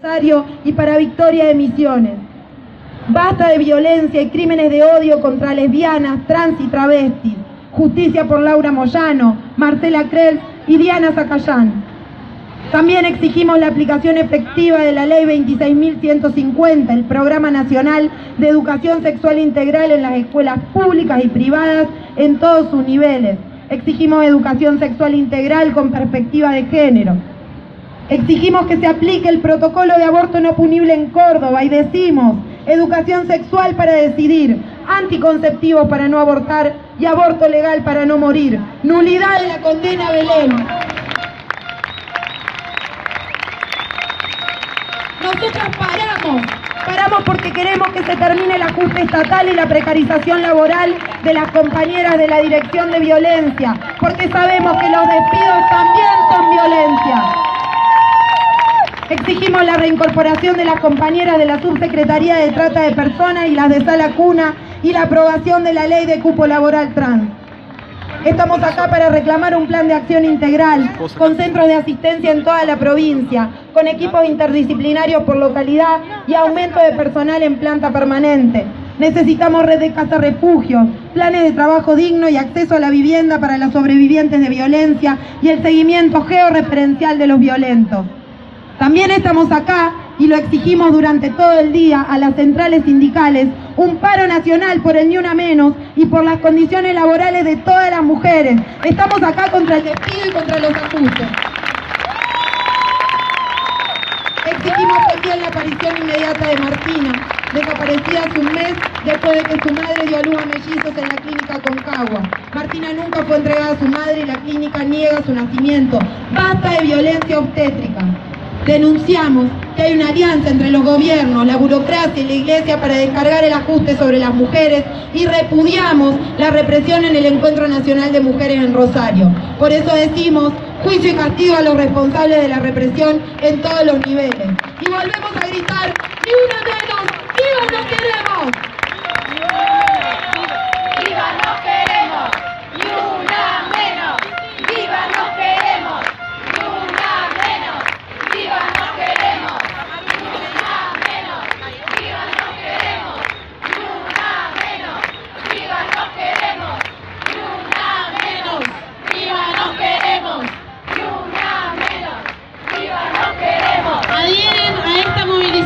y para Victoria de Misiones. Basta de violencia y crímenes de odio contra lesbianas, trans y travestis. Justicia por Laura Moyano, Marcela Krell y Diana Zacayán. También exigimos la aplicación efectiva de la Ley 26.150, el Programa Nacional de Educación Sexual Integral en las escuelas públicas y privadas en todos sus niveles. Exigimos educación sexual integral con perspectiva de género. Exigimos que se aplique el protocolo de aborto no punible en Córdoba y decimos educación sexual para decidir, anticonceptivos para no abortar y aborto legal para no morir. Nulidad de la condena Belén. Nosotras paramos porque queremos que se termine el ajuste estatal y la precarización laboral de las compañeras de la Dirección de Violencia, porque sabemos que los despidos también son violencia. Exigimos la reincorporación de las compañeras de la Subsecretaría de Trata de Personas y las de Sala Cuna y la aprobación de la ley de cupo laboral trans. Estamos acá para reclamar un plan de acción integral, con centros de asistencia en toda la provincia, con equipos interdisciplinarios por localidad y aumento de personal en planta permanente. Necesitamos red de casa refugios, planes de trabajo digno y acceso a la vivienda para las sobrevivientes de violencia y el seguimiento georreferencial de los violentos. También estamos acá, y lo exigimos durante todo el día a las centrales sindicales, un paro nacional por el Ni Una Menos y por las condiciones laborales de todas las mujeres. Estamos acá contra el despido y contra los ajustes. Exigimos también la aparición inmediata de Martina, desaparecida hace un mes después de que su madre dio a luz a mellizos en la clínica Concagua. Martina nunca fue entregada a su madre y la clínica niega su nacimiento. Basta de violencia obstétrica. Denunciamos que hay una alianza entre los gobiernos, la burocracia y la iglesia para descargar el ajuste sobre las mujeres y repudiamos la represión en el Encuentro Nacional de Mujeres en Rosario. Por eso decimos juicio y castigo a los responsables de la represión en todos los niveles. Y volvemos a gritar, ¡ni una menos! ¡Viva no queremos! ¡Viva no queremos!